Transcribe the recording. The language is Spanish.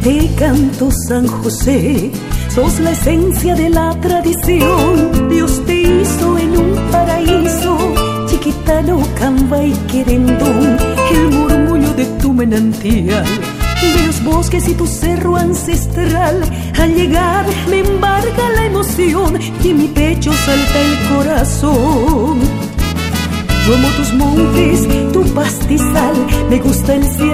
Te canto San José, sos la esencia de la tradición. Dios te hizo en un paraíso, chiquitano, camba y querendón. El murmullo de tu manantial, de los bosques y tu cerro ancestral, al llegar me embarga la emoción y en mi pecho salta el corazón. Yo amo tus montes, tu pastizal, me gusta el cielo